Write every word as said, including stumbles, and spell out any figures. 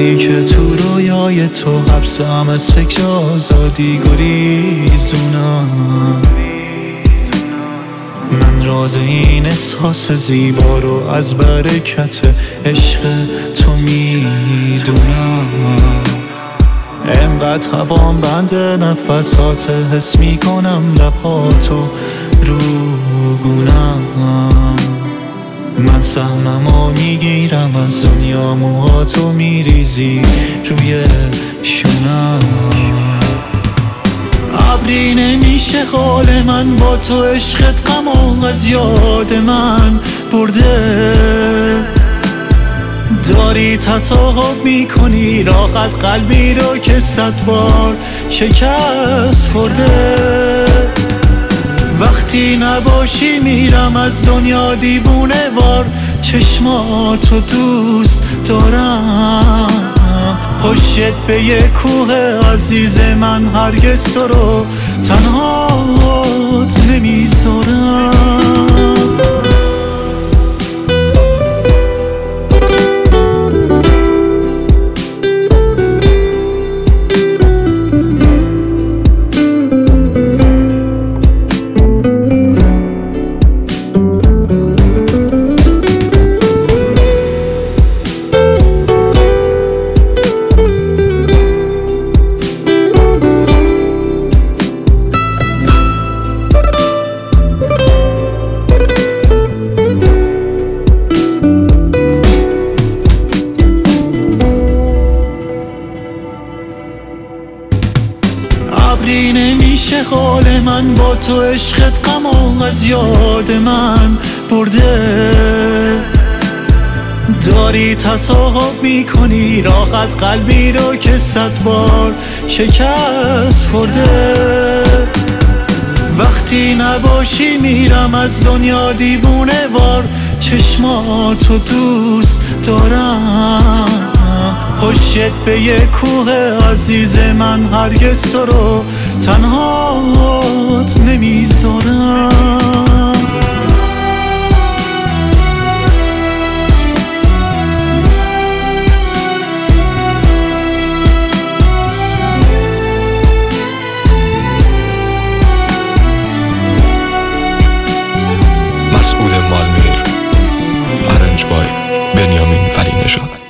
وقتی که تو رویای تو حبسم، از فکر آزادی گریزونم. من راز این احساس زیبا رو از برکت عشق تو میدونم. انقدر هوام بند نفسات، حس میکنم لباتو رو گونم. من سهممو میگیرم از دنیا، موهاتو میریزی روی شونم. ابری نمیشه حال من با تو، عشقت غمو از یاد من برده. داری تصاحب میکنی راحت قلبی رو که صد بار شکست خورده. وقتی نباشی میرم از دنیا دیوونه وار، چشماتو دوست دارم. پشت به یه کوه عزیز من، هرگز تو رو تنهات نمیذارم. ابری نمیشه حال من با تو، عشقت غمو از یاد من برده. داری تصاحب میکنی راحت قلبی رو که صد بار شکست خورده. وقتی نباشی میرم از دنیا دیوونه وار، چشماتو دوست دارم. پشت به یه کوه عزیز من، هرگز تو رو تنهات نمیذارم. مسئول مالمیر، ارنج بای بنیامین فرینژاد.